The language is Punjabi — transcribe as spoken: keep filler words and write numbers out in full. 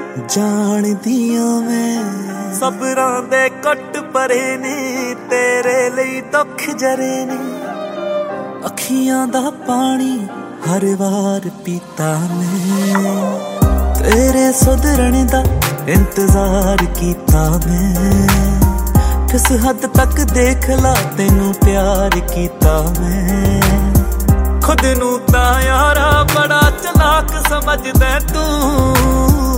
ਜਾਣਦੀਆਂ ਮੈਂ ਸਬਰਾਂ ਦੇ ਕੱਟ ਪਰੇ ਨੇ, ਤੇਰੇ ਲਈ ਦੁੱਖ ਜਰੇ ਨੇ। ਅੱਖੀਆਂ ਦਾ ਪਾਣੀ ਹਰ ਵਾਰ ਪੀਤਾ ਮੈਂ, ਤੇਰੇ ਸੁਧਰਣ ਦਾ ਇੰਤਜ਼ਾਰ ਕੀਤਾ ਮੈਂ। ਕਿਸ ਹੱਦ ਤੱਕ ਦੇਖ ਲਾ ਤੈਨੂੰ ਪਿਆਰ ਕੀਤਾ ਮੈਂ। ਖੁਦ ਨੂੰ ਤਾਂ ਯਾਰਾ ਬੜਾ ਚਲਾਕ ਸਮਝਦਾ ਤੂੰ,